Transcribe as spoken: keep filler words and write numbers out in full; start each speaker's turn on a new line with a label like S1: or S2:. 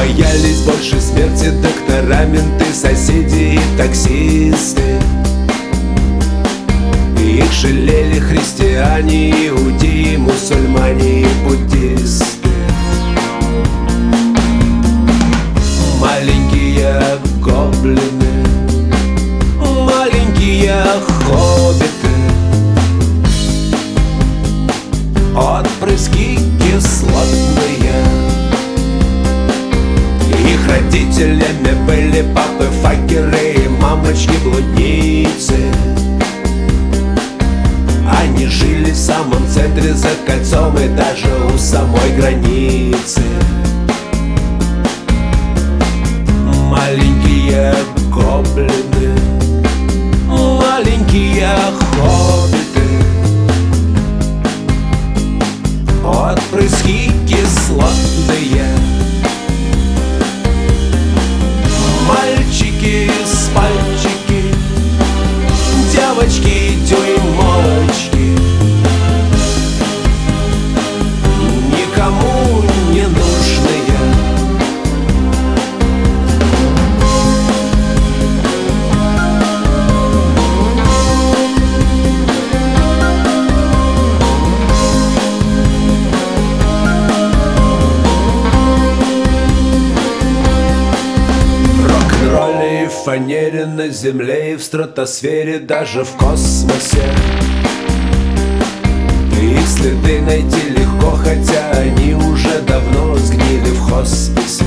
S1: Боялись больше смерти доктора, менты, соседи и таксисты. Их жалели христиане, иудеи, мусульмане и буддисты. Маленькие гоблины, маленькие хоббиты, отпрыски кислотные. Их родителями были папы факеры и мамочки-блудницы. Они жили в самом центре, за кольцом и даже у самой границы. Маленькие гоблины, маленькие хоббиты, отпрыски кислотные. Мальчики с пальчики, девочки дюймовочки, никому не нужные. В фанере на земле и в стратосфере, даже в космосе. Их следы найти легко, хотя они уже давно сгнили в хосписе.